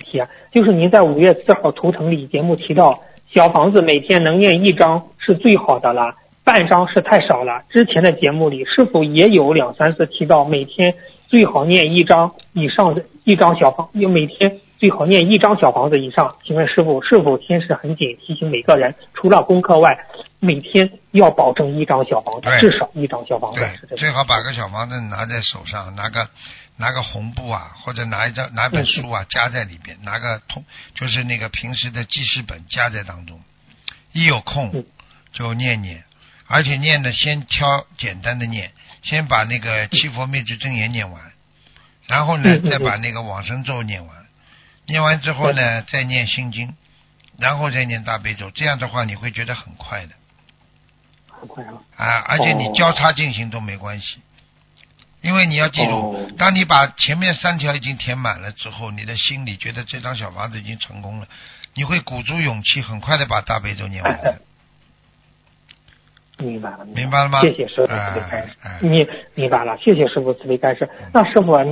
题，就是您在5月4号图腾里节目提到，小房子每天能念1张是最好的了，半张是太少了。之前的节目里是否也有2、3次提到每天最好念1张以上的小房，每天最好念1张小房子以上？请问师傅，是否天时很紧，提醒每个人除了功课外，每天要保证1张小房子，至少1张小房子？ 对，最好把个小房子拿在手上，拿个红布啊，或者拿本书啊夹在里边，拿个就是那个平时的记事本夹在当中，一有空就念念，而且念的先挑简单的念，先把那个七佛灭罪真言念完，然后呢再把那个往生咒念完，念完之后呢再念心经，然后再念大悲咒，这样的话你会觉得很快的， 很快啊！ 而且你交叉进行都没关系。因为你要记住，当你把前面3条已经填满了之后，你的心里觉得这张小房子已经成功了，你会鼓足勇气，很快的把大悲咒念完的。 明白了吗？ 谢谢师傅慈悲开示。明白了，谢谢师傅慈悲开示。那师傅